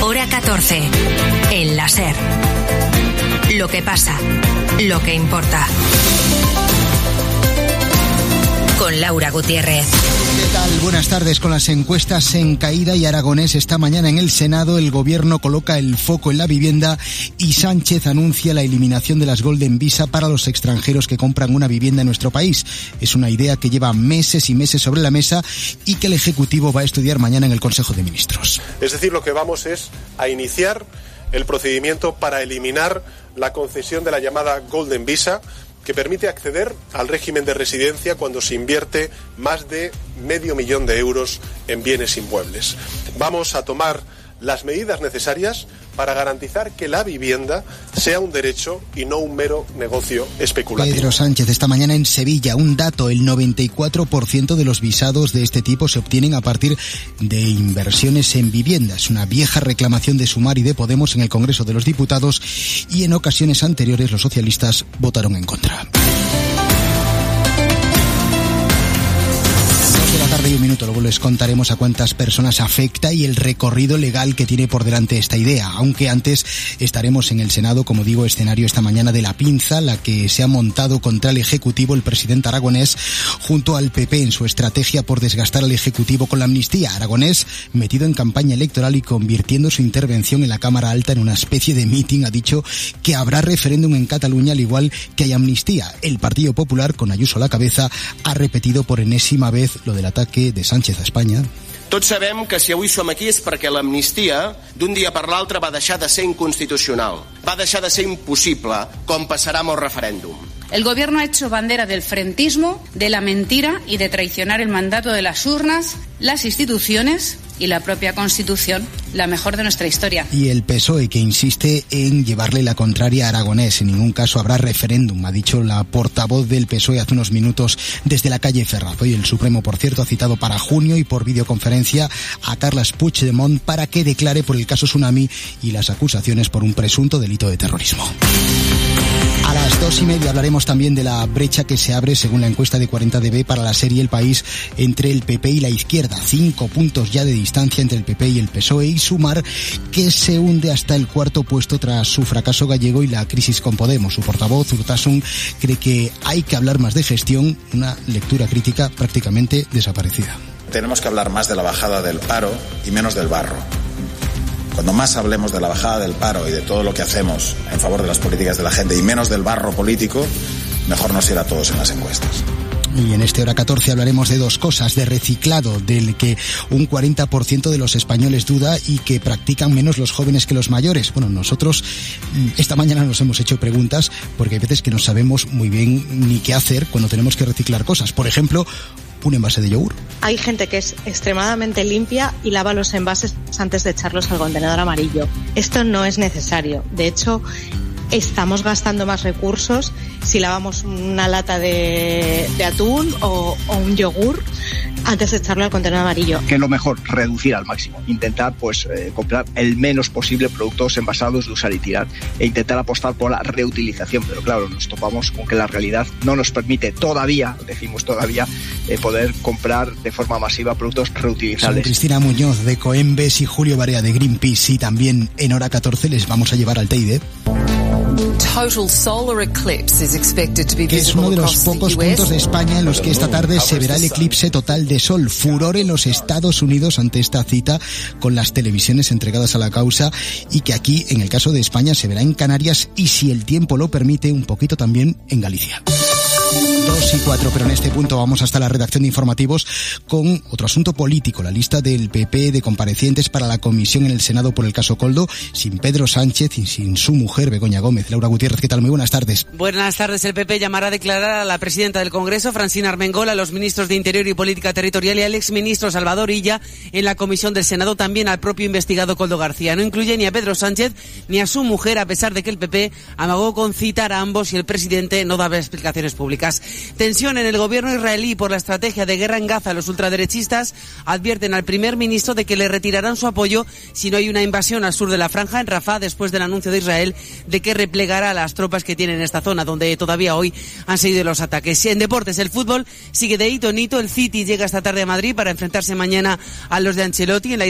Hora 14. El la SER. Lo que pasa, lo que importa. Con Laura Gutiérrez. ¿Qué tal? Buenas tardes. Con las encuestas en caída y Aragonés esta mañana en el Senado, el gobierno coloca el foco en la vivienda y Sánchez anuncia la eliminación de las Golden Visa para los extranjeros que compran una vivienda en nuestro país. Es una idea que lleva meses y meses sobre la mesa y que el Ejecutivo va a estudiar mañana en el Consejo de Ministros. Es decir, lo que vamos es a iniciar el procedimiento para eliminar la concesión de la llamada Golden Visa, que permite acceder al régimen de residencia cuando se invierte más de $500.000 de euros en bienes inmuebles. Vamos a tomar las medidas necesarias para garantizar que la vivienda sea un derecho y no un mero negocio especulativo. Pedro Sánchez esta mañana en Sevilla. Un dato, el 94% de los visados de este tipo se obtienen a partir de inversiones en viviendas. Una vieja reclamación de Sumar y de Podemos en el Congreso de los Diputados, y en ocasiones anteriores los socialistas votaron en contra. 2:01 PM. Luego les contaremos a cuántas personas afecta y el recorrido legal que tiene por delante esta idea. Aunque antes estaremos en el Senado, como digo, escenario esta mañana de la pinza, la que se ha montado contra el Ejecutivo el presidente Aragonés junto al PP en su estrategia por desgastar al Ejecutivo con la amnistía. Aragonés, metido en campaña electoral y convirtiendo su intervención en la Cámara Alta en una especie de mitin, ha dicho que habrá referéndum en Cataluña al igual que hay amnistía. El Partido Popular, con Ayuso a la cabeza, ha repetido por enésima vez lo del ataque de Sánchez a España. Tots sabem que si avui som aquí és perquè l'amnistia d'un dia per l'altre va deixar de ser inconstitucional, va deixar de ser impossible, com passarà amb el referèndum. El gobierno ha hecho bandera del frentismo, de la mentira y de traicionar el mandato de las urnas, las instituciones y la propia Constitución, la mejor de nuestra historia. Y el PSOE, que insiste en llevarle la contraria a Aragonés. En ningún caso habrá referéndum, ha dicho la portavoz del PSOE hace unos minutos desde la calle Ferraz. Hoy el Supremo, por cierto, ha citado para junio y por videoconferencia a Carles Puigdemont para que declare por el caso Tsunami y las acusaciones por un presunto delito de terrorismo. A las 2:30 hablaremos también de la brecha que se abre, según la encuesta de 40DB para la serie El País, entre el PP y la izquierda. 5 puntos ya de distancia entre el PP y el PSOE, y Sumar, que se hunde hasta el cuarto puesto tras su fracaso gallego y la crisis con Podemos. Su portavoz, Urtasun, cree que hay que hablar más de gestión, una lectura crítica prácticamente desaparecida. Tenemos que hablar más de la bajada del paro y menos del barro. Cuando más hablemos de la bajada del paro y de todo lo que hacemos en favor de las políticas de la gente y menos del barro político, mejor nos irá a todos en las encuestas. Y en este Hora 14 hablaremos de dos cosas: de reciclado, del que un 40% de los españoles duda y que practican menos los jóvenes que los mayores. Bueno, nosotros esta mañana nos hemos hecho preguntas porque hay veces que no sabemos muy bien ni qué hacer cuando tenemos que reciclar cosas. Por ejemplo, un envase de yogur. Hay gente que es extremadamente limpia y lava los envases antes de echarlos al contenedor amarillo. Esto no es necesario. De hecho, estamos gastando más recursos si lavamos una lata de atún o un yogur antes de echarlo al contenedor amarillo. Que es lo mejor, reducir al máximo. Intentar comprar el menos posible productos envasados de usar y tirar, e intentar apostar por la reutilización. Pero claro, nos topamos con que la realidad no nos permite todavía, decimos todavía, poder comprar de forma masiva productos reutilizables. Son Cristina Muñoz de Coembes y Julio Barea de Greenpeace, y también en Hora 14 les vamos a llevar al Teide, que es uno de los pocos puntos de España en los que esta tarde se verá el eclipse total de sol. Furor en los Estados Unidos ante esta cita con las televisiones entregadas a la causa, y que aquí, en el caso de España, se verá en Canarias y, si el tiempo lo permite, un poquito también en Galicia. 2:04, pero en este punto vamos hasta la redacción de informativos con otro asunto político: la lista del PP de comparecientes para la comisión en el Senado por el caso Koldo, sin Pedro Sánchez y sin su mujer Begoña Gómez. Laura Gutiérrez, ¿qué tal? Muy buenas tardes. Buenas tardes. El PP llamará a declarar a la presidenta del Congreso, Francina Armengol, a los ministros de Interior y Política Territorial y al exministro Salvador Illa en la comisión del Senado, también al propio investigado Koldo García. No incluye ni a Pedro Sánchez ni a su mujer, a pesar de que el PP amagó con citar a ambos y el presidente no daba explicaciones públicas. Tensión en el gobierno israelí por la estrategia de guerra en Gaza. Los ultraderechistas advierten al primer ministro de que le retirarán su apoyo si no hay una invasión al sur de la franja, en Rafah, después del anuncio de Israel de que replegará a las tropas que tiene en esta zona, donde todavía hoy han seguido los ataques. En deportes, el fútbol sigue de hito en hito. El City llega esta tarde a Madrid para enfrentarse mañana a los de Ancelotti en la